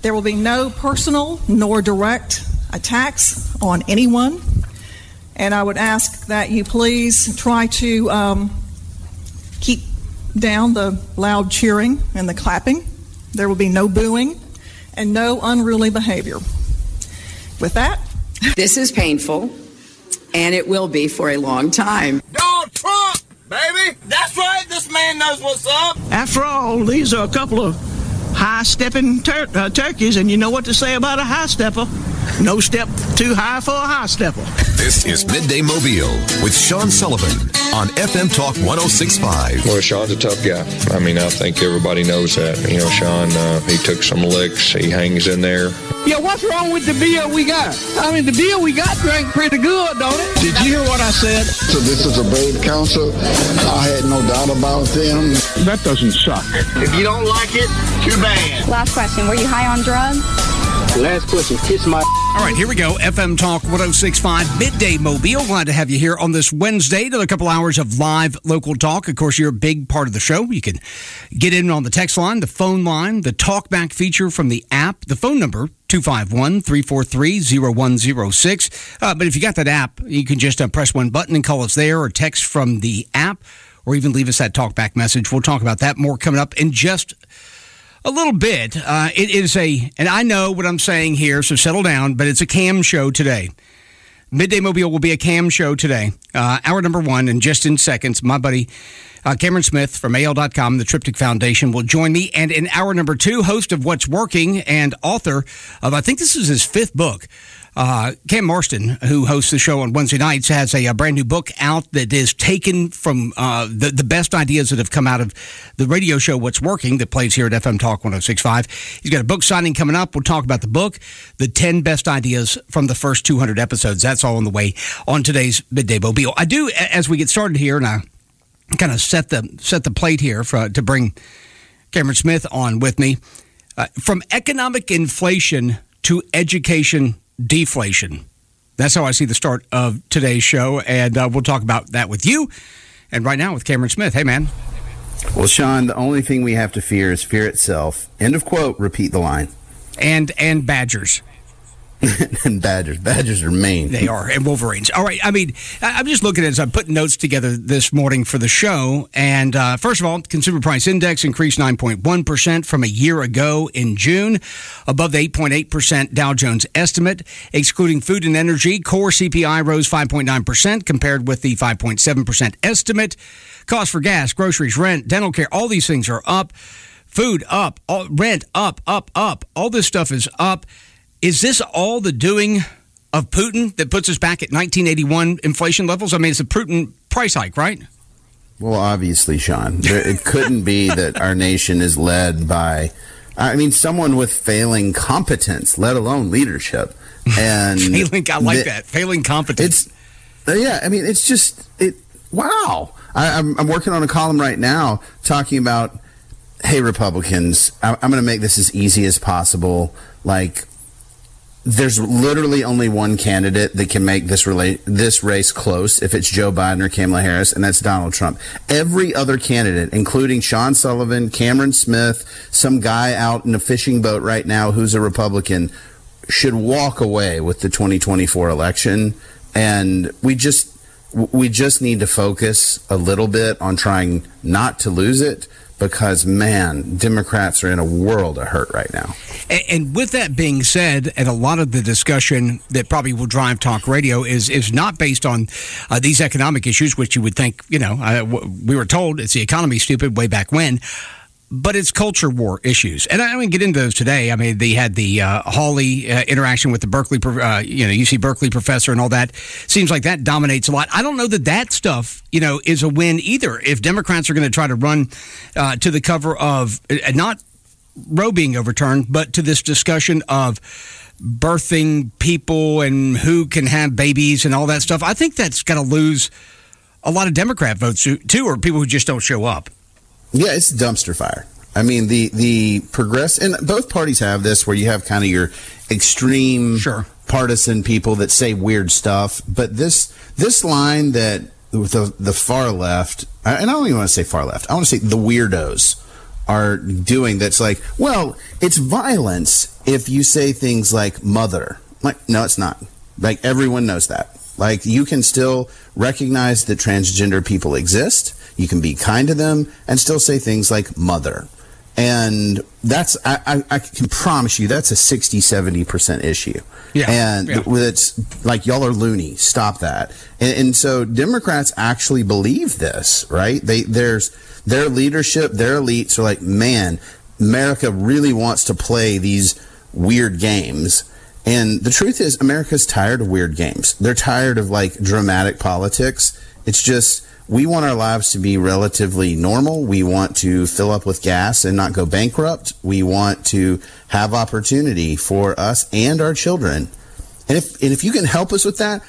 There will be no personal nor direct attacks on anyone. And I would ask that you please try to keep down the loud cheering and the clapping. There will be no booing and no unruly behavior. With that, this is painful, and it will be for a long time. Donald Trump, baby! That's right, this man knows what's up. After all, these are a couple of high-stepping turkeys, and you know what to say about a high-stepper. No step too high for a high-stepper. This is Midday Mobile with Sean Sullivan on FM Talk 106.5. Well, Sean's a tough guy. I mean, I think everybody knows that. You know, Sean, he took some licks. He hangs in there. Yeah, what's wrong with the beer we got? I mean, the beer we got drank pretty good, don't it? Did you hear what I said? So this is a brave council. I had no doubt about them. That doesn't suck. If you don't like it, too bad. Last question, were you high on drugs? Last question, kiss my... All right, here we go. FM Talk 106.5, Midday Mobile. Glad to have you here on this Wednesday. Another couple hours of live local talk. Of course, you're a big part of the show. You can get in on the text line, the phone line, the talkback feature from the app, the phone number, 251-343-0106. But if you got that app, you can just press one button and call us there, or text from the app, or even leave us that talkback message. We'll talk about that more coming up in just a little bit. It is and I know what I'm saying here, so settle down, but it's a cam show today. Midday Mobile will be a cam show today. Hour number one, and just in seconds, my buddy Cameron Smith from AL.com, the Triptych Foundation, will join me. And in hour number two, host of What's Working and author of, I think this is his fifth book, Cam Marston, who hosts the show on Wednesday nights, has a brand new book out that is taken from the best ideas that have come out of the radio show What's Working that plays here at FM Talk 106.5. He's got a book signing coming up. We'll talk about the book, the 10 best ideas from the first 200 episodes. That's all on the way on today's Midday Mobile. I do, as we get started here, and I kind of set the plate here to bring Cameron Smith on with me, from economic inflation to education deflation. That's how I see the start of today's show, and we'll talk about that with you. And right now with Cameron Smith. Hey, man. Well, Sean, the only thing we have to fear is fear itself. End of quote. Repeat the line. And badgers. And badgers are mean. They are, and Wolverines. All right, I mean, I'm just looking at it as I'm putting notes together this morning for the show, and first of all, Consumer Price Index increased 9.1% from a year ago in June, above the 8.8% Dow Jones estimate. Excluding food and energy, core CPI rose 5.9% compared with the 5.7% estimate. Cost for gas, groceries, rent, dental care, all these things are up. Food up, rent up. All this stuff is up. Is this all the doing of Putin that puts us back at 1981 inflation levels? I mean, it's a Putin price hike, right? Well, obviously, Sean. It couldn't be that our nation is led by, someone with failing competence, let alone leadership. And I like that. Failing competence. It's just, wow. I'm working on a column right now talking about, hey, Republicans, I'm going to make this as easy as possible. Like, there's literally only one candidate that can make this race close if it's Joe Biden or Kamala Harris, and that's Donald Trump. Every other candidate, including Sean Sullivan, Cameron Smith, some guy out in a fishing boat right now who's a Republican, should walk away with the 2024 election. And we just need to focus a little bit on trying not to lose it, because, man, Democrats are in a world of hurt right now. And with that being said, and a lot of the discussion that probably will drive talk radio is not based on these economic issues, which you would think, we were told it's the economy, stupid, way back when. But it's culture war issues. And I don't get into those today. I mean, they had the Hawley interaction with the Berkeley, UC Berkeley professor and all that. Seems like that dominates a lot. I don't know that stuff, is a win either. If Democrats are going to try to run to the cover of not Roe being overturned, but to this discussion of birthing people and who can have babies and all that stuff, I think that's going to lose a lot of Democrat votes too, or people who just don't show up. Yeah, it's a dumpster fire. I mean, the and both parties have this, where you have kind of your extreme partisan people that say weird stuff. But this line that the far left, and I don't even want to say far left, I want to say the weirdos are doing, that's like, well, it's violence if you say things like mother. Like, no, it's not. Like, everyone knows that. Like, you can still recognize that transgender people exist. You can be kind to them and still say things like mother. And that's, I can promise you, that's a 60-70% issue. Yeah. And it's like, y'all are loony. Stop that. And so Democrats actually believe this, right? There's their leadership, their elites are like, man, America really wants to play these weird games. And the truth is, America's tired of weird games. They're tired of like dramatic politics. It's just, we want our lives to be relatively normal. We want to fill up with gas and not go bankrupt. We want to have opportunity for us and our children. And if you can help us with that,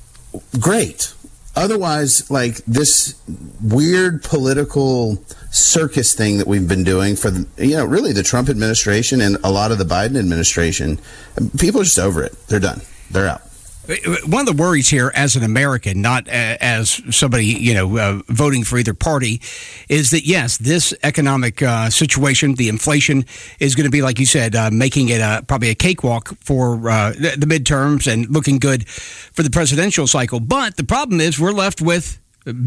great. Otherwise, like this weird political circus thing that we've been doing for really the Trump administration and a lot of the Biden administration, people are just over it. They're done. They're out. One of the worries here as an American, not as somebody, voting for either party, is that, yes, this economic situation, the inflation is going to be, like you said, making it probably a cakewalk for the midterms and looking good for the presidential cycle. But the problem is we're left with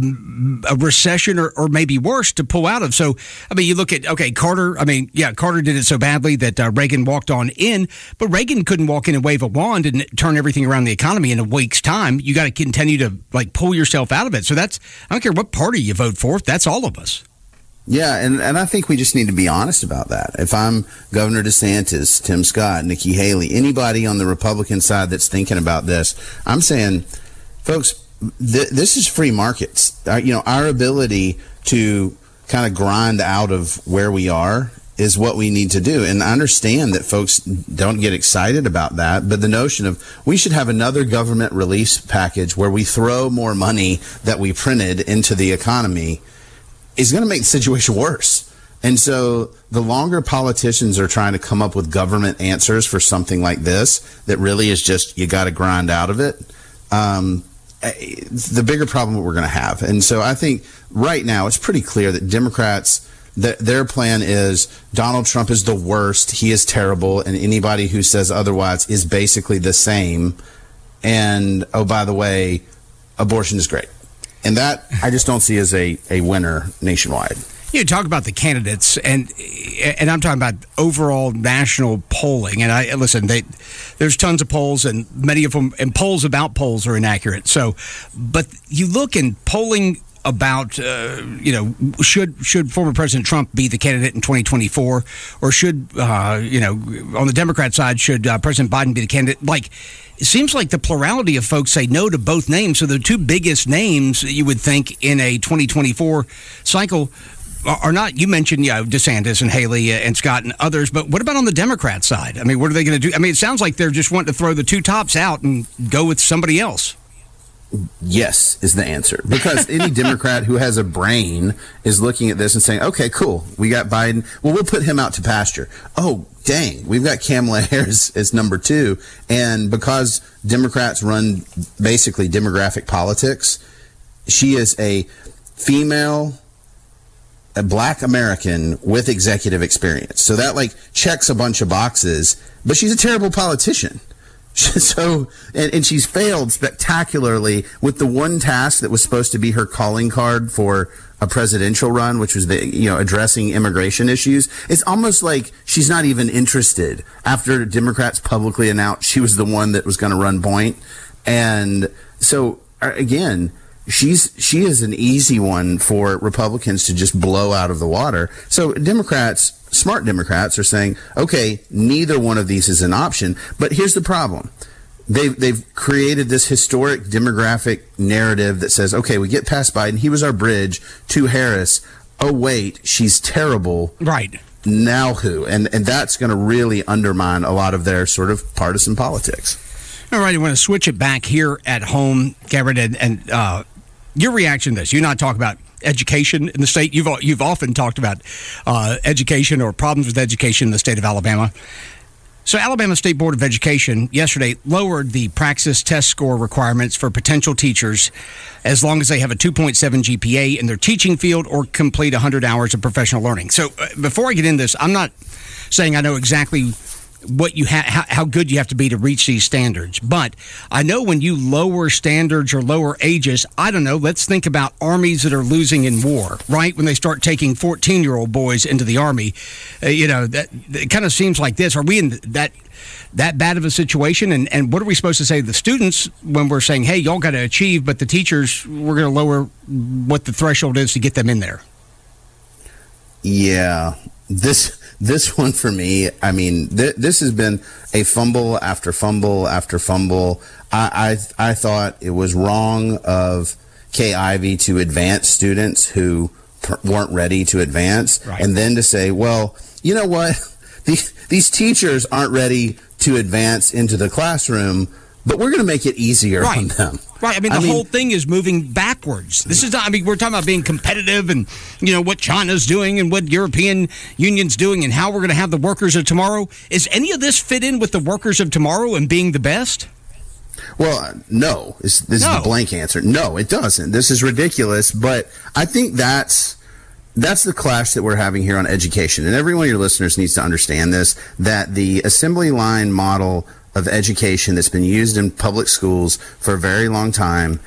a recession or maybe worse to pull out of. So, I mean, you look at, Carter, Carter did it so badly that Reagan walked on in, but Reagan couldn't walk in and wave a wand and turn everything around the economy in a week's time. You got to continue to pull yourself out of it. So I don't care what party you vote for, that's all of us. Yeah, and I think we just need to be honest about that. If I'm Governor DeSantis, Tim Scott, Nikki Haley, anybody on the Republican side that's thinking about this, I'm saying, folks, this is free markets. Our ability to kind of grind out of where we are is what we need to do. And I understand that folks don't get excited about that, but the notion of we should have another government relief package where we throw more money that we printed into the economy is going to make the situation worse. And so the longer politicians are trying to come up with government answers for something like this that really is just you got to grind out of it, the bigger problem that we're going to have. And so I think right now it's pretty clear that Democrats, their plan is Donald Trump is the worst. He is terrible. And anybody who says otherwise is basically the same. And, oh, by the way, abortion is great. And that I just don't see as a winner nationwide. You talk about the candidates, and I'm talking about overall national polling. And there's tons of polls, and many of them, and polls about polls are inaccurate. So, but you look in polling about, should former President Trump be the candidate in 2024, or should, on the Democrat side, should President Biden be the candidate? It seems like the plurality of folks say no to both names. So the two biggest names you would think in a 2024 cycle are not, you mentioned, DeSantis and Haley and Scott and others, but what about on the Democrat side? I mean, what are they going to do? I mean, it sounds like they're just wanting to throw the two tops out and go with somebody else. Yes is the answer, because any Democrat who has a brain is looking at this and saying, okay, cool, we got Biden. Well, we'll put him out to pasture. Oh, dang, we've got Kamala Harris as number 2. And because Democrats run basically demographic politics, she is a female, a black American with executive experience. So that checks a bunch of boxes, but she's a terrible politician. So, and she's failed spectacularly with the one task that was supposed to be her calling card for a presidential run, which was addressing immigration issues. It's almost like she's not even interested after Democrats publicly announced she was the one that was going to run point. And so again, she is an easy one for Republicans to just blow out of the water. So Democrats, smart Democrats, are saying, okay, neither one of these is an option. But here's the problem. They've created this historic demographic narrative that says, okay, we get past Biden. He was our bridge to Harris. Oh, wait, she's terrible. Right. Now who? And that's going to really undermine a lot of their sort of partisan politics. All right, I want to switch it back here at home, Garrett, and your reaction to this. You not talk about education in the state. You've often talked about education or problems with education in the state of Alabama. So Alabama State Board of Education yesterday lowered the Praxis test score requirements for potential teachers as long as they have a 2.7 GPA in their teaching field or complete 100 hours of professional learning. So before I get into this, I'm not saying I know exactly what you how good you have to be to reach these standards. But I know when you lower standards or lower ages, I don't know, let's think about armies that are losing in war, right? When they start taking 14-year-old boys into the Army, that it kind of seems like this. Are we in that bad of a situation? And what are we supposed to say to the students when we're saying, hey, y'all got to achieve, but the teachers, we're going to lower what the threshold is to get them in there? Yeah, this one for me, I mean, this has been a fumble after fumble after fumble. I thought it was wrong of Kay Ivey to advance students who weren't ready to advance, right, and then to say, well, you know what, these teachers aren't ready to advance into the classroom, but we're going to make it easier on them. Right. I mean, the whole thing is moving backwards. This is not, I mean, we're talking about being competitive and, what China's doing and what European Union's doing and how we're going to have the workers of tomorrow. Is any of this fit in with the workers of tomorrow and being the best? Well, no. This is the blank answer. No, it doesn't. This is ridiculous. But I think that's the clash that we're having here on education. And every one of your listeners needs to understand this, that the assembly line model of education that's been used in public schools for a very long time,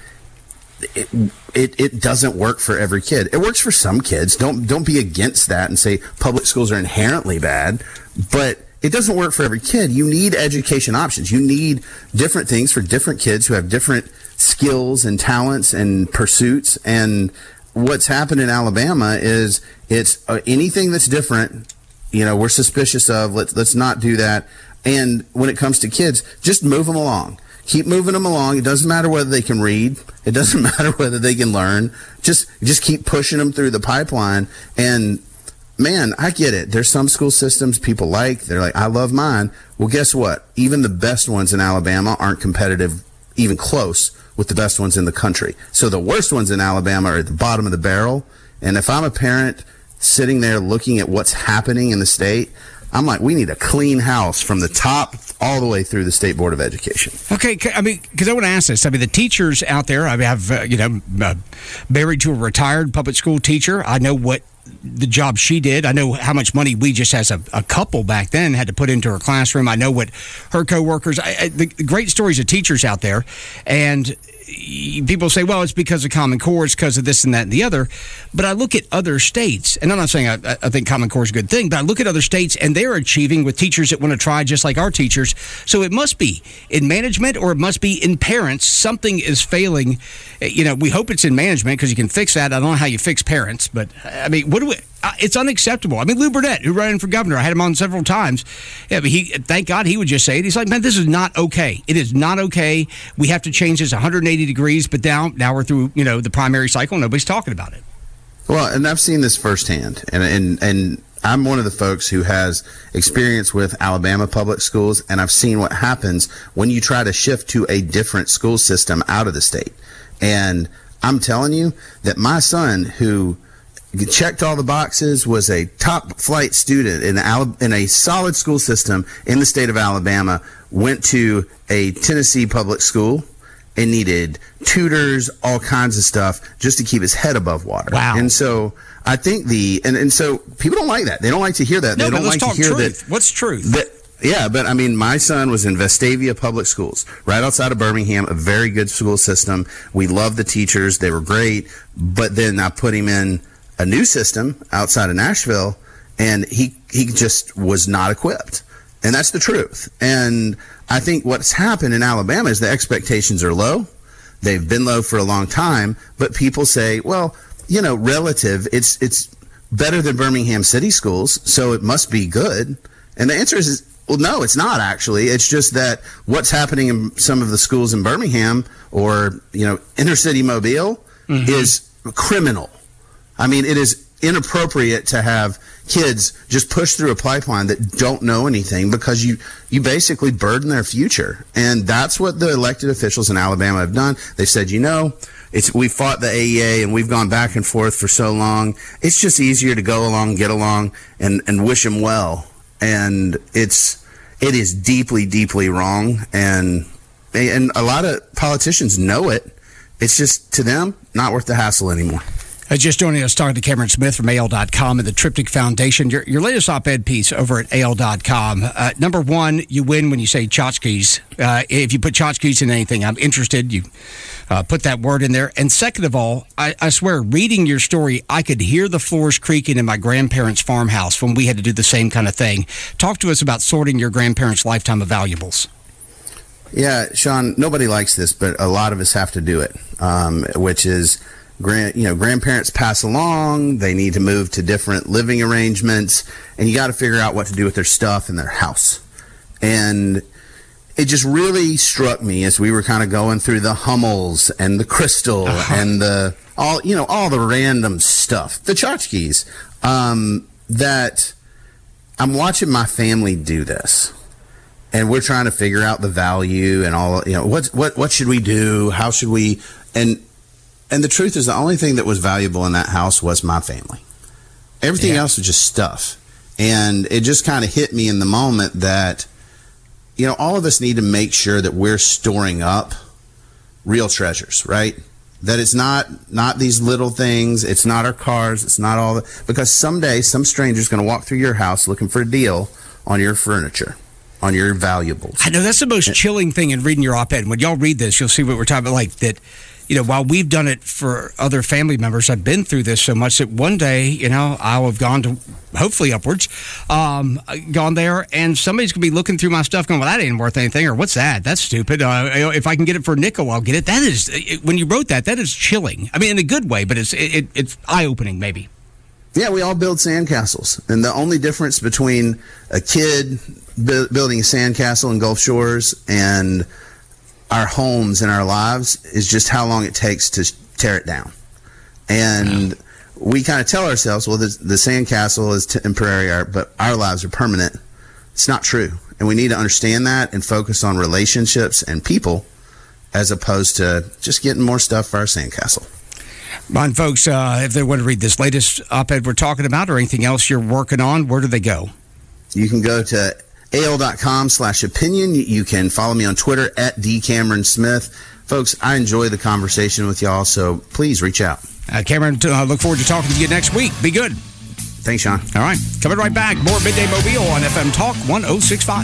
it doesn't work for every kid. It works for some kids. Don't be against that and say public schools are inherently bad, but it doesn't work for every kid. You need education options. You need different things for different kids who have different skills and talents and pursuits. And what's happened in Alabama is it's anything that's different, we're suspicious of. Let's not do that. And when it comes to kids, just move them along. Keep moving them along. It doesn't matter whether they can read. It doesn't matter whether they can learn. Just keep pushing them through the pipeline. And, man, I get it. There's some school systems people they're like, I love mine. Well, guess what? Even the best ones in Alabama aren't competitive, even close, with the best ones in the country. So the worst ones in Alabama are at the bottom of the barrel. And if I'm a parent sitting there looking at what's happening in the state, I'm like, we need a clean house from the top all the way through the State Board of Education. Okay, I mean, because I want to ask this. I mean, the teachers out there, I have, married to a retired public school teacher. I know what the job she did. I know how much money we just as a couple back then had to put into her classroom. I know what her coworkers, the great stories of teachers out there. And people say, well, it's because of Common Core, it's because of this and that and the other. But I look at other states, and I'm not saying I think Common Core is a good thing, but I look at other states, and they're achieving with teachers that want to try just like our teachers. So it must be in management or it must be in parents. Something is failing. We hope it's in management because you can fix that. I don't know how you fix parents, but I mean, it's unacceptable. I mean, Lou Burdett, who ran for governor, I had him on several times. Yeah, but thank God he would just say it. He's like, man, this is not okay. It is not okay. We have to change this 180 degrees, but now we're through, the primary cycle. Nobody's talking about it. Well, and I've seen this firsthand, and I'm one of the folks who has experience with Alabama public schools, and I've seen what happens when you try to shift to a different school system out of the state. And I'm telling you that my son, who checked all the boxes, was a top flight student in a solid school system in the state of Alabama, went to a Tennessee public school and needed tutors, all kinds of stuff, just to keep his head above water. Wow. And so I think and so people don't like that. They don't like to hear that. No, they don't like to hear truth. that. What's truth? Yeah, but I mean, my son was in Vestavia Public Schools, right outside of Birmingham, a very good school system. We loved the teachers. They were great. But then I put him in a new system outside of Nashville, and he just was not equipped. And that's the truth. And I think what's happened in Alabama is the expectations are low. They've been low for a long time, but people say, well, relative, it's better than Birmingham City Schools, so it must be good. And the answer is, well, no, it's not actually. It's just that what's happening in some of the schools in Birmingham or, inner city Mobile is criminal. I mean, it is inappropriate to have kids just push through a pipeline that don't know anything because you basically burden their future. And that's what the elected officials in Alabama have done. They've said, we fought the AEA and we've gone back and forth for so long. It's just easier to go along, get along, and wish them well. And it is deeply, deeply wrong. And a lot of politicians know it. It's just, to them, not worth the hassle anymore. Just joining us, talking to Cameron Smith from AL.com and the Triptych Foundation. Your latest op-ed piece over at AL.com. Number one, you win when you say tchotchkes. If you put tchotchkes in anything, I'm interested. You put that word in there. And second of all, I swear, reading your story, I could hear the floors creaking in my grandparents' farmhouse when we had to do the same kind of thing. Talk to us about sorting your grandparents' lifetime of valuables. Yeah, Sean, nobody likes this, but a lot of us have to do it, which is... grandparents pass along, they need to move to different living arrangements, and you got to figure out what to do with their stuff in their house. And it just really struck me as we were kind of going through the Hummels and the Crystal and all the random stuff, the tchotchkes, that I'm watching my family do this. And we're trying to figure out the value and all, what should we do? How should we, and the truth is, the only thing that was valuable in that house was my family. Everything else was just stuff. And it just kind of hit me in the moment that, all of us need to make sure that we're storing up real treasures, right? That it's not these little things. It's not our cars. It's not all that. Because someday, some stranger's going to walk through your house looking for a deal on your furniture, on your valuables. I know that's the most chilling thing in reading your op-ed. When y'all read this, you'll see what we're talking about, like that. While we've done it for other family members, I've been through this so much that one day, I'll have gone to, hopefully upwards, gone there, and somebody's going to be looking through my stuff going, well, that ain't worth anything, or what's that? That's stupid. If I can get it for a nickel, I'll get it. That is, when you wrote that is chilling. I mean, in a good way, but it's eye-opening, maybe. Yeah, we all build sandcastles, and the only difference between a kid building a sandcastle in Gulf Shores and our homes and our lives is just how long it takes to tear it down. And we kind of tell ourselves, well, the sandcastle is temporary art, but our lives are permanent. It's not true. And we need to understand that and focus on relationships and people as opposed to just getting more stuff for our sandcastle. Fine, folks, if they want to read this latest op-ed we're talking about or anything else you're working on, where do they go? You can go to AL.com/opinion. You can follow me on Twitter at DCameronSmith. Folks, I enjoy the conversation with y'all, so please reach out. Cameron, look forward to talking to you next week. Be good. Thanks, Sean. All right. Coming right back. More Midday Mobile on FM Talk 106.5.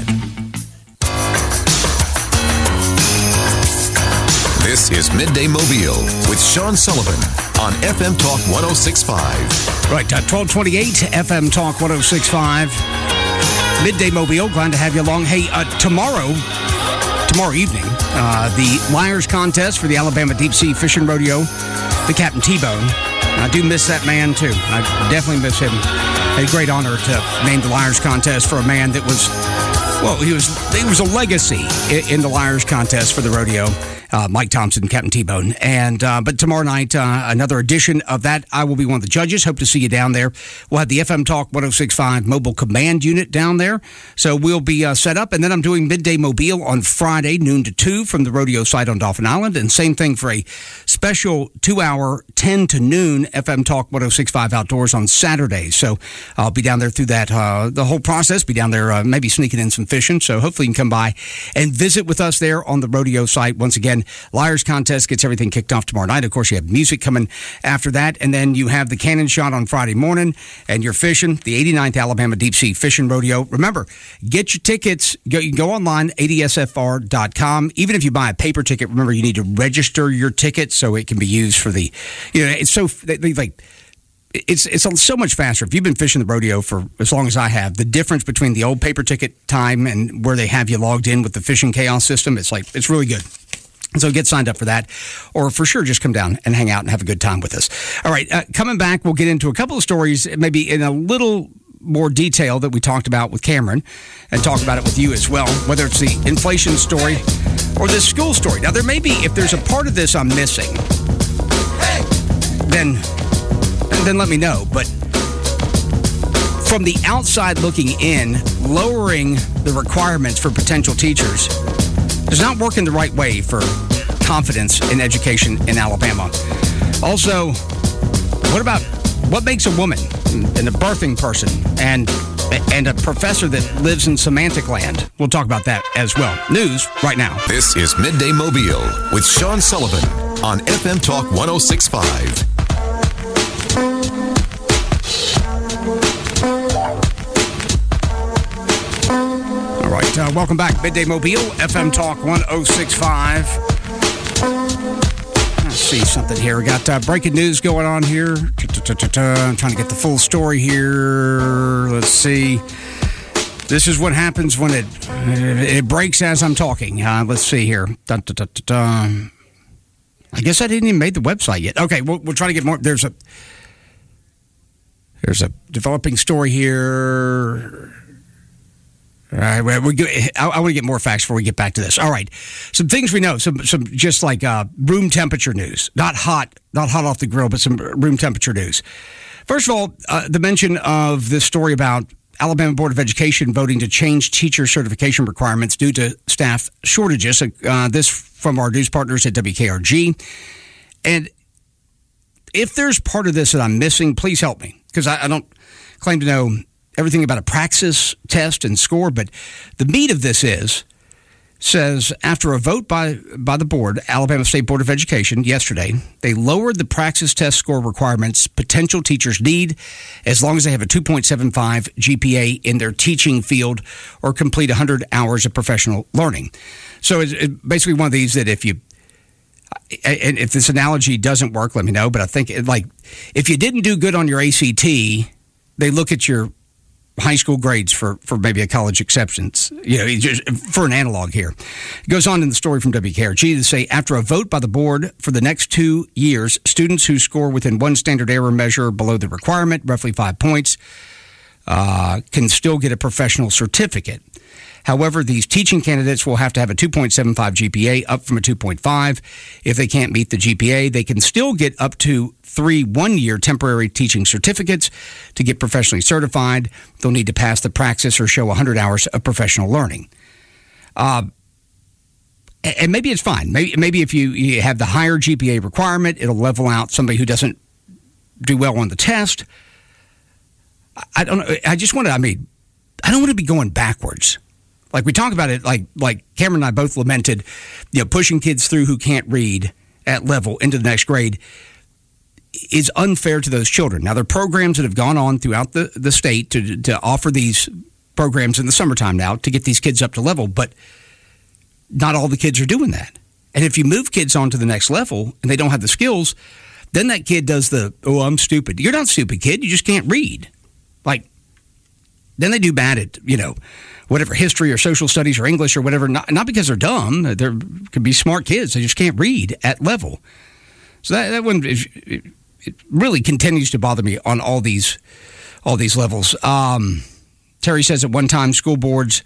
This is Midday Mobile with Sean Sullivan on FM Talk 106.5. Right, 1228 FM Talk 106.5. Midday Mobile, glad to have you along. Hey, tomorrow evening, the Liars Contest for the Alabama Deep Sea Fishing Rodeo, the Captain T-Bone. I do miss that man, too. I definitely miss him. A great honor to name the Liars Contest for a man that was, he was a legacy in the Liars Contest for the rodeo. Mike Thompson, Captain T-Bone. And but tomorrow night, another edition of that. I will be one of the judges. Hope to see you down there. We'll have the FM Talk 106.5 mobile command unit down there. So we'll be set up. And then I'm doing Midday Mobile on Friday, noon to 2 from the rodeo site on Dauphin Island. And same thing for a special 2-hour, 10 to noon FM Talk 106.5 outdoors on Saturday. So I'll be down there through that, the whole process. Be down there maybe sneaking in some fishing. So hopefully you can come by and visit with us there on the rodeo site. Once again, Liars Contest gets everything kicked off tomorrow night. Of course, you have music coming after that, and then you have the cannon shot on Friday morning, and you're fishing the 89th Alabama Deep Sea Fishing Rodeo. Remember, get your tickets. You can go online, adsfr.com. Even if you buy a paper ticket, remember, you need to register your ticket so it can be used for the, it's so, it's so much faster. If you've been fishing the rodeo for as long as I have, the difference between the old paper ticket time and where they have you logged in with the Fishing Chaos system, it's really good. So get signed up for that, or for sure just come down and hang out and have a good time with us. All right, coming back, we'll get into a couple of stories, maybe in a little more detail that we talked about with Cameron, and talk about it with you as well, whether it's the inflation story or the school story. Now, there may be, if there's a part of this I'm missing, then let me know. But from the outside looking in, lowering the requirements for potential teachers does not work in the right way for confidence in education in Alabama. Also, what makes a woman and a birthing person and a professor that lives in semantic land? We'll talk about that as well. News right now. This is Midday Mobile with Sean Sullivan on FM Talk 106.5. All right, welcome back. Midday Mobile, FM Talk 1065. Let's see something here. We got breaking news going on here. I'm trying to get the full story here. Let's see. This is what happens when it breaks as I'm talking. Let's see here. I guess I didn't even make the website yet. Okay, we'll try to get more. There's a developing story here. All right, I want to get more facts before we get back to this. All right, some things we know, some just like room temperature news, not hot off the grill, but some room temperature news. First of all, the mention of this story about Alabama Board of Education voting to change teacher certification requirements due to staff shortages. This from our news partners at WKRG. And if there's part of this that I'm missing, please help me, because I don't claim to know everything about a praxis test and score, but the meat of this says after a vote by the board, Alabama State Board of Education yesterday, they lowered the praxis test score requirements potential teachers need as long as they have a 2.75 GPA in their teaching field or complete 100 hours of professional learning. So it's basically one of these that if this analogy doesn't work, let me know. But I think if you didn't do good on your ACT, they look at your high school grades for maybe a college acceptance, just for an analog here. It goes on in the story from WKRG to say, after a vote by the board for the next 2 years, students who score within one standard error measure below the requirement, roughly 5 points, can still get a professional certificate. However, these teaching candidates will have to have a 2.75 GPA, up from a 2.5. If they can't meet the GPA, they can still get up to 3 one-year temporary teaching certificates to get professionally certified. They'll need to pass the praxis or show 100 hours of professional learning. And maybe it's fine. Maybe if you have the higher GPA requirement, it'll level out somebody who doesn't do well on the test. I don't know. I don't want to be going backwards. Like we talk about it, like Cameron and I both lamented, pushing kids through who can't read at level into the next grade is unfair to those children. Now, there are programs that have gone on throughout the state to offer these programs in the summertime now to get these kids up to level, but not all the kids are doing that. And if you move kids on to the next level and they don't have the skills, then that kid does I'm stupid. You're not stupid, kid. You just can't read. Then they do bad at, whatever, history or social studies or English or whatever, not because they're dumb. There could be smart kids. They just can't read at level. So that one, it really continues to bother me on all these levels. Terry says at one time school boards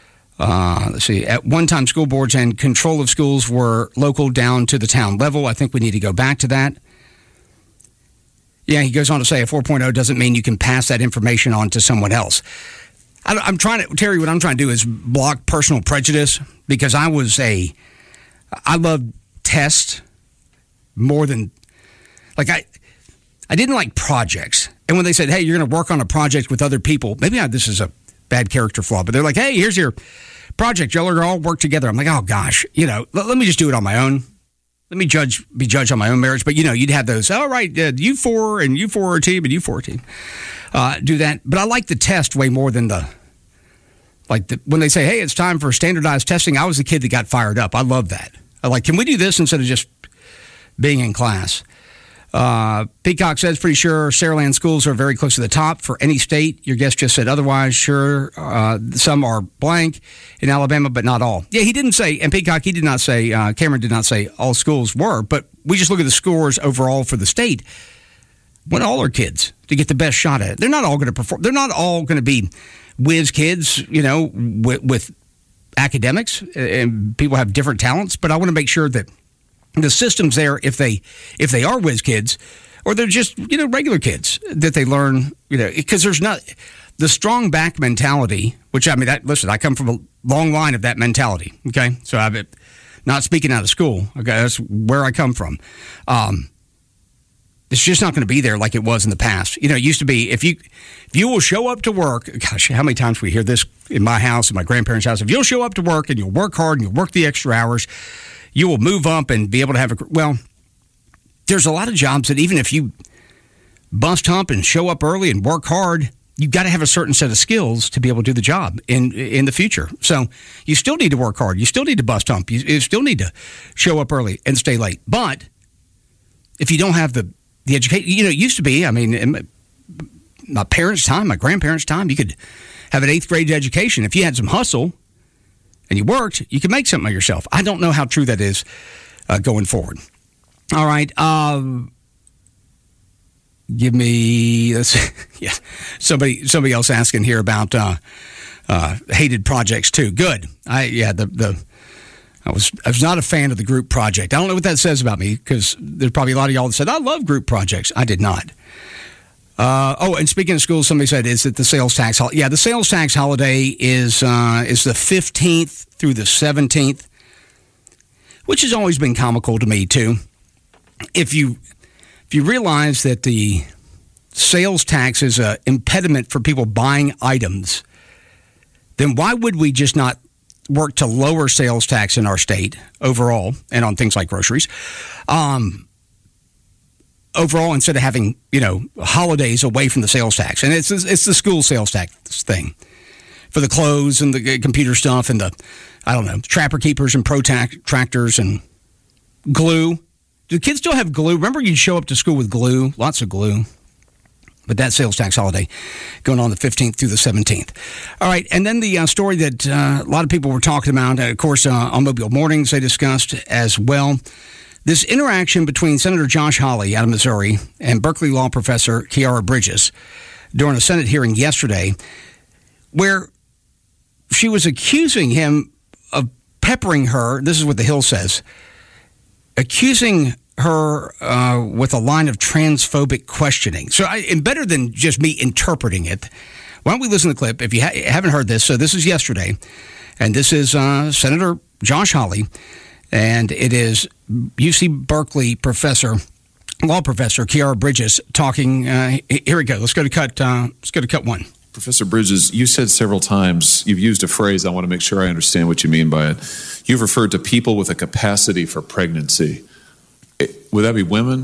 and control of schools were local down to the town level. I think we need to go back to that. Yeah, he goes on to say a 4.0 doesn't mean you can pass that information on to someone else. Terry, what I'm trying to do is block personal prejudice, because I love tests more than, I didn't like projects. And when they said, hey, you're going to work on a project with other people, maybe this is a bad character flaw, but they're like, hey, here's your project. Y'all are all work together. I'm like, oh, gosh, let me just do it on my own. Let me be judged on my own merits. But, you'd have those, all right, you four and you four are a team and you four are a team. Do that. But I like the test way more than when they say, hey, it's time for standardized testing. I was the kid that got fired up. I love that. Can we do this instead of just being in class? Peacock says, pretty sure Saraland schools are very close to the top for any state. Your guest just said otherwise. Sure, some are blank in Alabama, but not all. Yeah, he didn't say, and Peacock, he did not say, Cameron did not say all schools were, but we just look at the scores overall for the state. Want all our kids to get the best shot at it. They're not all going to perform. They're not all going to be whiz kids, with academics, and people have different talents, but I want to make sure that the system's there if they are whiz kids, or they're just regular kids, that they learn, because there's not the strong back mentality, which I come from a long line of that mentality. Okay, so I'm not speaking out of school. Okay, that's where I come from. It's just not going to be there like it was in the past. It used to be if you will show up to work. Gosh, how many times we hear this in my house, in my grandparents' house? If you'll show up to work and you'll work hard and you'll work the extra hours, you will move up and be able to have well, there's a lot of jobs that even if you bust hump and show up early and work hard, you've got to have a certain set of skills to be able to do the job in the future. So you still need to work hard. You still need to bust hump. You still need to show up early and stay late. But if you don't have the education, it used to be, in my parents' time, my grandparents' time, you could have an 8th grade education. If you had some hustle and you worked, you could make something of yourself. I don't know how true that is going forward. All right. Give me somebody else asking here about hated projects too. Good. I was not a fan of the group project. I don't know what that says about me, because there's probably a lot of y'all that said I love group projects. I did not. And speaking of school, somebody said, is it the sales tax holiday? Yeah, the sales tax holiday is the 15th through the 17th, which has always been comical to me too. If you realize that the sales tax is an impediment for people buying items, then why would we just not work to lower sales tax in our state overall, and on things like groceries, overall, instead of having, holidays away from the sales tax? And it's the school sales tax thing for the clothes and the computer stuff and the, trapper keepers and protractors and glue. Do kids still have glue? Remember, you'd show up to school with glue, lots of glue. But that sales tax holiday going on the 15th through the 17th. All right, and then the story that a lot of people were talking about, of course, on Mobile Mornings, they discussed as well. This interaction between Senator Josh Hawley out of Missouri and Berkeley law professor Khiara Bridges during a Senate hearing yesterday, where she was accusing him of peppering her, this is what the Hill says, accusing her with a line of transphobic questioning. So, and better than just me interpreting it, why don't we listen to the clip? If you haven't heard this, so this is yesterday, and this is Senator Josh Hawley, and it is UC Berkeley law professor Khiara Bridges talking. Here we go. Let's go to cut one. Professor Bridges, you said several times, you've used a phrase, I want to make sure I understand what you mean by it. You've referred to people with a capacity for pregnancy. Would that be women?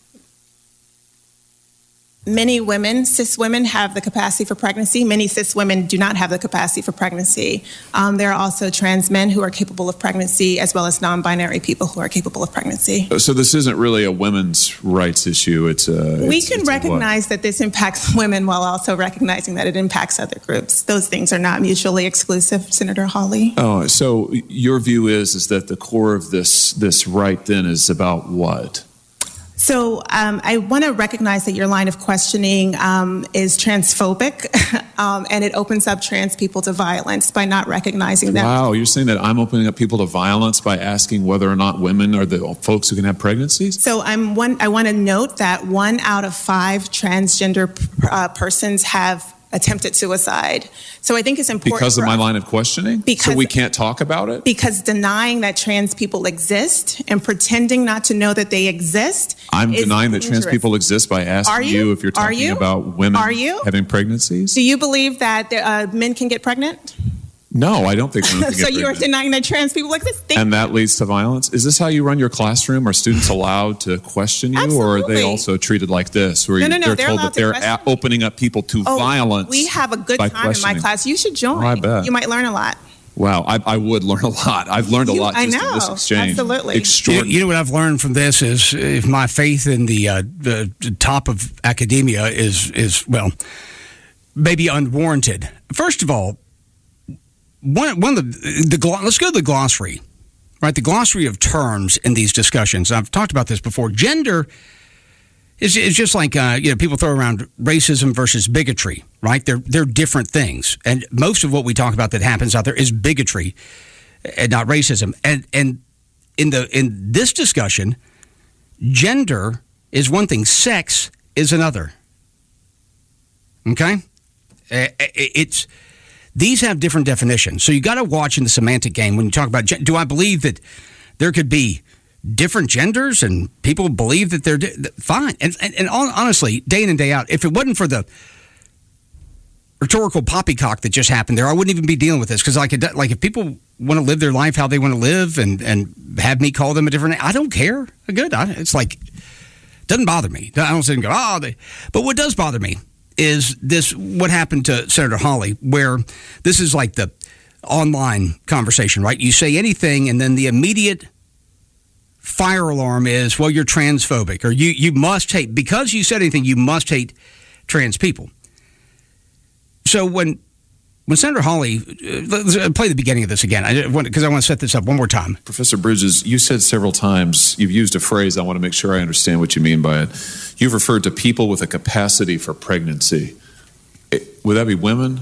Many women, cis women, have the capacity for pregnancy. Many cis women do not have the capacity for pregnancy. There are also trans men who are capable of pregnancy, as well as non-binary people who are capable of pregnancy. So this isn't really a women's rights issue. We can recognize that this impacts women while also recognizing that it impacts other groups. Those things are not mutually exclusive, Senator Hawley. Oh, so your view is that the core of this right then is about what? So I want to recognize that your line of questioning is transphobic, and it opens up trans people to violence by not recognizing them. Wow, you're saying that I'm opening up people to violence by asking whether or not women are the folks who can have pregnancies? So I want to note that 1 out of 5 transgender persons have attempted suicide. So I think it's important because of my line of questioning? Because, so we can't talk about it? Because denying that trans people exist and pretending not to know that they exist. I'm denying that trans people exist by asking you if you're talking about women having pregnancies? Do you believe that men can get pregnant? No, I don't think women can get So pregnant. you're denying that trans people exist? And that leads to violence? Is this how you run your classroom? Are students allowed to question you? Absolutely. Or are they also treated like this, where No, they're told that they're opening up people to violence? We have a good time in my class. You should join. I bet. You might learn a lot. Wow, I would learn a lot. I've learned a lot just in this exchange. Absolutely. Extraordinary. You know what I've learned from this is if my faith in the top of academia is well, maybe unwarranted. First of all, one of the let's go to the glossary, right? The glossary of terms in these discussions. I've talked about this before. Gender is just like people throw around racism versus bigotry, right? They're different things, and most of what we talk about that happens out there is bigotry and not racism. And in this discussion, gender is one thing, sex is another. Okay, these have different definitions, so you got to watch in the semantic game when you talk about. Do I believe that there could be different genders and people believe that they're fine? And honestly, day in and day out, if it wasn't for the rhetorical poppycock that just happened there, I wouldn't even be dealing with this, because like if people want to live their life how they want to live and have me call them a different name, I don't care. Good. It's like Doesn't bother me. I don't sit and go, but what does bother me is what happened to Senator Hawley, where this is like the online conversation, right? You say anything, and then the immediate fire alarm is, well, you're transphobic, or you must hate, because you said anything, you must hate trans people. So when Senator Hawley, let's play the beginning of this again, because I want to set this up one more time. Professor Bridges, you said several times, you've used a phrase, I want to make sure I understand what you mean by it. You've referred to people with a capacity for pregnancy. Would that be women?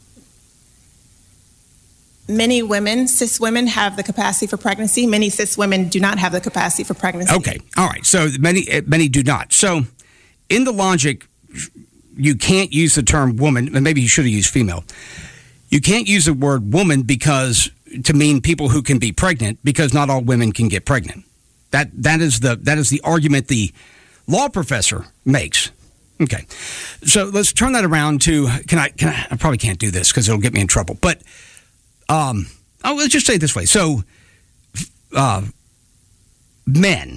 Many women, cis women, have the capacity for pregnancy. Many cis women do not have the capacity for pregnancy. Okay, all right. So many do not. So in the logic, you can't use the term woman, and maybe you should have used female. You can't use the word woman to mean people who can be pregnant, because not all women can get pregnant. That is the argument the law professor makes. Okay, so let's turn that around to I probably can't do this because it'll get me in trouble, but. Let's just say it this way. So, men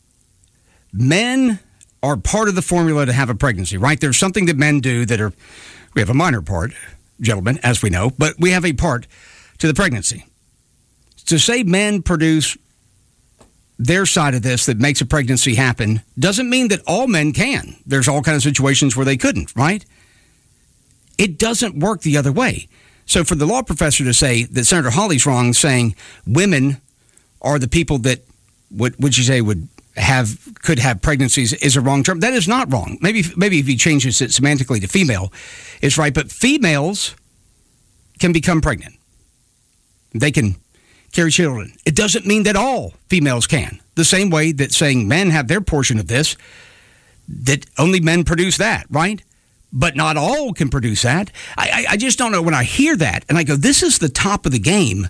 are part of the formula to have a pregnancy, right? There's something that men do we have a minor part, gentlemen, as we know, but we have a part to the pregnancy. To say men produce their side of this that makes a pregnancy happen doesn't mean that all men can. There's all kinds of situations where they couldn't, right? It doesn't work the other way. So for the law professor to say that Senator Hawley's wrong, saying women are the people that would you say could have pregnancies, is a wrong term. That is not wrong. Maybe if he changes it semantically to female, it's right. But females can become pregnant. They can carry children. It doesn't mean that all females can. The same way that saying men have their portion of this, that only men produce that, right? But not all can produce that. I just don't know when I hear that and I go, this is the top of the game,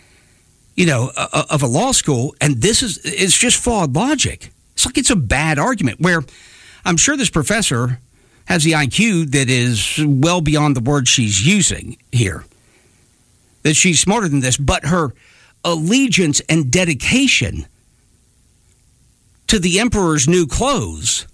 of a law school, and it's just flawed logic. It's like it's a bad argument, where I'm sure this professor has the IQ that is well beyond the word she's using here, that she's smarter than this, but her allegiance and dedication to the emperor's new clothes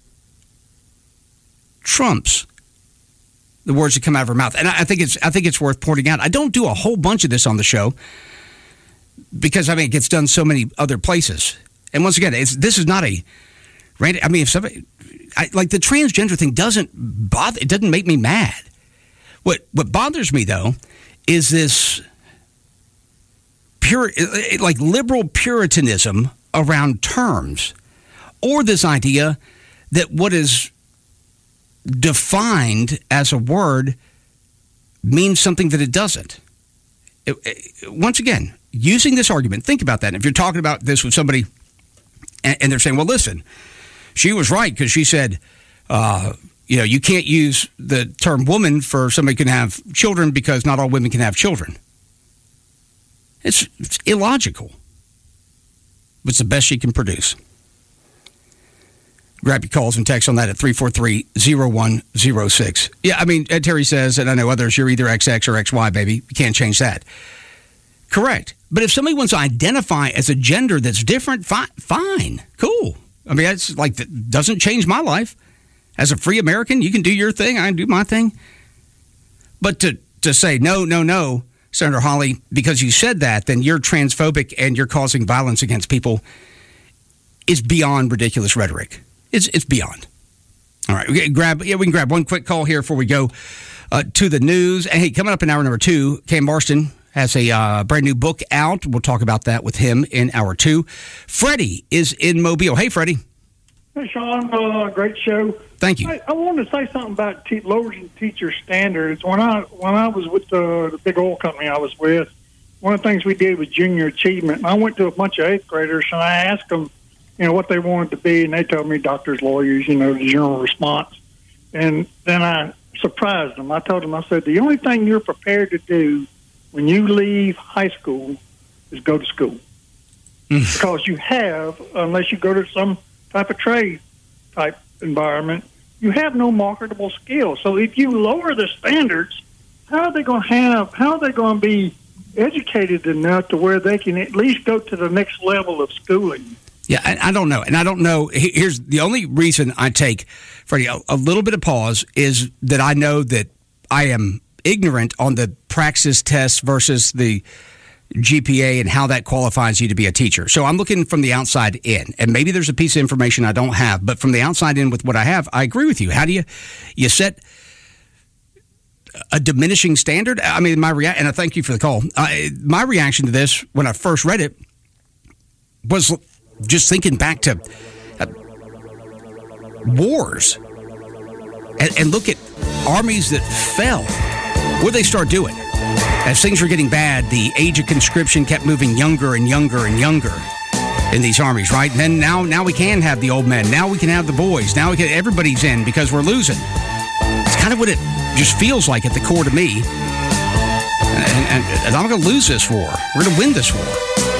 trumps the words that come out of her mouth. And I think it's worth pointing out. I don't do a whole bunch of this on the show because it gets done so many other places. And once again, this is not a random. If somebody like the transgender thing doesn't bother, it doesn't make me mad. What bothers me though is this liberal puritanism around terms, or this idea that what is defined as a word means something that it doesn't. Once again, using this argument, think about that. If you're talking about this with somebody and they're saying, well, listen, she was right because she said, you can't use the term woman for somebody who can have children because not all women can have children. It's illogical. It's the best she can produce. Grab your calls and text on that at 343-0106. Yeah, Terry says, and I know others, you're either XX or XY, baby. You can't change that. Correct. But if somebody wants to identify as a gender that's different, fine. Cool. It's like, that doesn't change my life. As a free American, you can do your thing, I can do my thing. But to say, no, Senator Hawley, because you said that, then you're transphobic and you're causing violence against people, is beyond ridiculous rhetoric. It's beyond. All right, we can grab one quick call here before we go to the news. And hey, coming up in hour number 2, Cam Marston has a brand new book out. We'll talk about that with him in hour 2. Freddie is in Mobile. Hey, Freddie. Hey, Sean. Great show. Thank you. I wanted to say something about lowering teacher standards. When I was with the big oil company I was with, one of the things we did was junior achievement. And I went to a bunch of 8th graders and I asked them, what they wanted to be, and they told me doctors, lawyers, the general response. And then I surprised them. I told them, I said, the only thing you're prepared to do when you leave high school is go to school. Because you have, unless you go to some type of trade type environment, you have no marketable skills. So if you lower the standards, how are they going to be educated enough to where they can at least go to the next level of schooling? Yeah, I don't know. And I don't know. Here's the only reason I take, Freddie, a little bit of pause is that I know that I am ignorant on the praxis test versus the GPA and how that qualifies you to be a teacher. So I'm looking from the outside in, and maybe there's a piece of information I don't have, but from the outside in with what I have, I agree with you. How do you set a diminishing standard? I mean, and I thank you for the call. My reaction to this when I first read it was just thinking back to wars and look at armies that fell. What did they start doing? As things were getting bad, the age of conscription kept moving younger and younger and younger in these armies, right? And then now we can have the old men. Now we can have the boys. Now everybody's in because we're losing. It's kind of what it just feels like at the core to me. And I'm going to lose this war. We're going to win this war.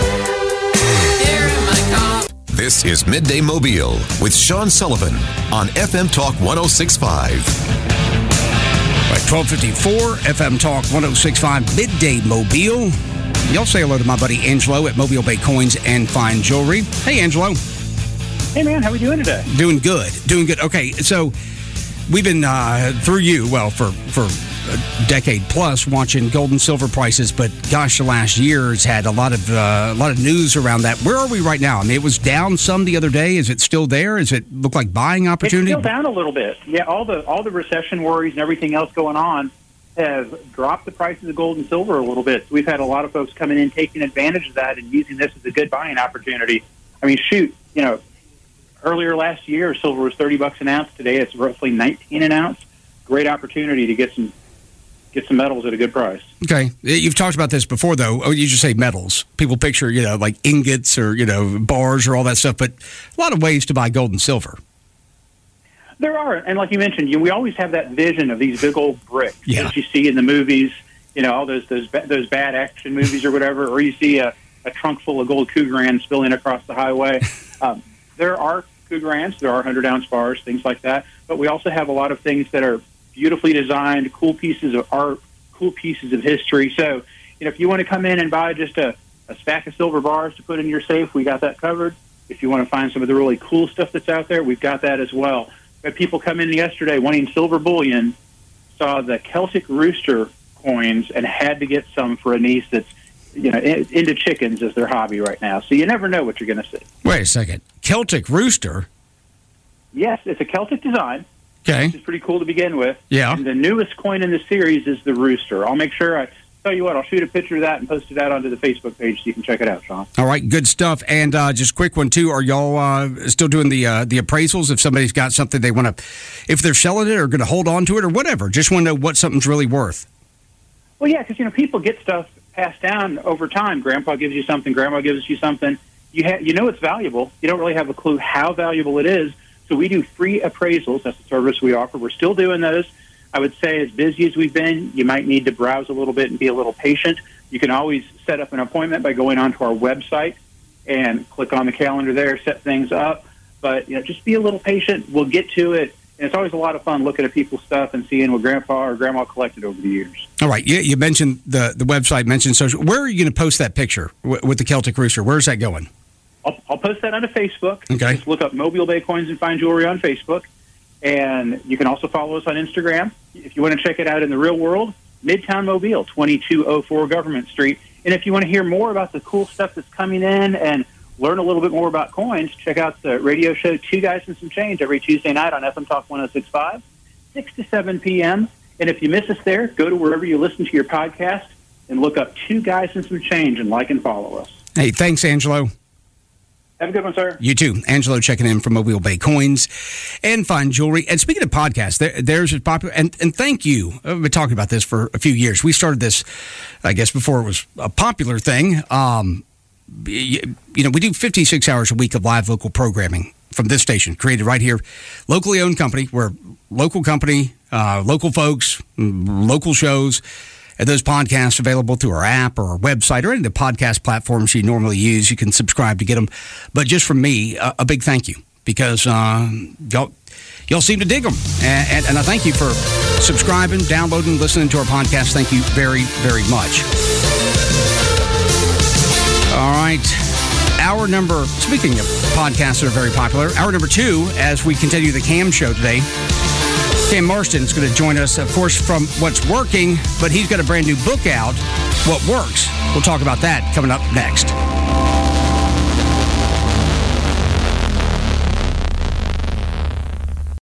This is Midday Mobile with Sean Sullivan on FM Talk 106.5. Right, 1254 FM Talk 106.5 Midday Mobile. Y'all say hello to my buddy Angelo at Mobile Bay Coins and Fine Jewelry. Hey, Angelo. Hey, man. How are we doing today? Doing good. Okay, so we've been through you, for a decade plus, watching gold and silver prices, but gosh, the last year has had a lot of news around that. Where are we right now? I mean, it was down some the other day. Is it still there? Does it look like buying opportunity? It's still down a little bit. Yeah, all the recession worries and everything else going on have dropped the prices of gold and silver a little bit. So we've had a lot of folks coming in, taking advantage of that, and using this as a good buying opportunity. I mean, shoot, earlier last year, silver was $30 an ounce. Today, it's roughly $19 an ounce. Great opportunity to get some metals at a good price. Okay. You've talked about this before, though. Oh, you just say metals. People picture, like ingots or, bars or all that stuff, but a lot of ways to buy gold and silver. There are. And like you mentioned, we always have that vision of these big old bricks that you see in the movies, all those bad action movies or whatever, or you see a trunk full of gold Krugerrands spilling across the highway. There are Krugerrands, there are 100-ounce bars, things like that, but we also have a lot of things that are beautifully designed, cool pieces of art, cool pieces of history. So, if you want to come in and buy just a stack of silver bars to put in your safe, we got that covered. If you want to find some of the really cool stuff that's out there, we've got that as well. We had people come in yesterday wanting silver bullion, saw the Celtic Rooster coins, and had to get some for a niece that's into chickens as their hobby right now. So you never know what you're going to see. Wait a second. Celtic Rooster? Yes, it's a Celtic design. Okay. Which is pretty cool to begin with. Yeah. And the newest coin in the series is the Rooster. I'll make sure tell you what, I'll shoot a picture of that and post it out onto the Facebook page so you can check it out, Sean. All right, good stuff. And just quick one, too. Are y'all still doing the appraisals if somebody's got something they want to, if they're selling it or going to hold on to it or whatever? Just want to know what something's really worth. Well, yeah, because, people get stuff passed down over time. Grandpa gives you something, Grandma gives you something. You know it's valuable. You don't really have a clue how valuable it is. So we do free appraisals. That's the service we offer. We're still doing those. I would say as busy as we've been, you might need to browse a little bit and be a little patient. You can always set up an appointment by going onto our website and click on the calendar there, set things up. But just be a little patient. We'll get to it. And it's always a lot of fun looking at people's stuff and seeing what Grandpa or Grandma collected over the years. All right. You mentioned the website, mentioned social. Where are you going to post that picture with the Celtic Rooster? Where's that going? I'll post that onto Facebook. Okay. Just look up Mobile Bay Coins and Fine Jewelry on Facebook. And you can also follow us on Instagram. If you want to check it out in the real world, Midtown Mobile, 2204 Government Street. And if you want to hear more about the cool stuff that's coming in and learn a little bit more about coins, check out the radio show Two Guys and Some Change every Tuesday night on FM Talk 106.5, 6 to 7 p.m. And if you miss us there, go to wherever you listen to your podcast and look up Two Guys and Some Change and like and follow us. Hey, thanks, Angelo. Have a good one, sir. You too. Angelo checking in from Mobile Bay Coins and Fine Jewelry. And speaking of podcasts, theirs is popular. And thank you. I've been talking about this for a few years. We started this, I guess, before it was a popular thing. We do 56 hours a week of live local programming from this station, created right here. Locally owned company. We're a local company, local folks, local shows. And those podcasts available through our app or our website or any of the podcast platforms you normally use. You can subscribe to get them. But just from me, a big thank you because y'all seem to dig them. And I thank you for subscribing, downloading, listening to our podcast. Thank you very, very much. All right. hour number, speaking of podcasts that are very popular, hour number 2, as we continue the Cam show today. Cam Marston is going to join us, of course, from What's Working, but he's got a brand new book out, What Works. We'll talk about that coming up next.